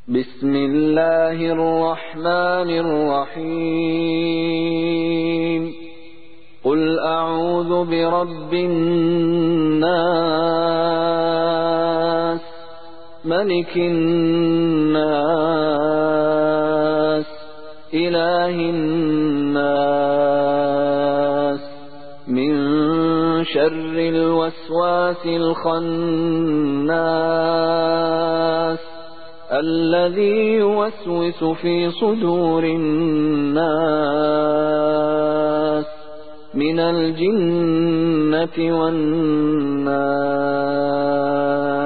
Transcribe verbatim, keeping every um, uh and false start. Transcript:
بسم الله الرحمن الرحيم قل أعوذ برب الناس ملك الناس إله الناس من شر الوسواس الخناس الذي يوسوس في صدور الناس من الجنة والناس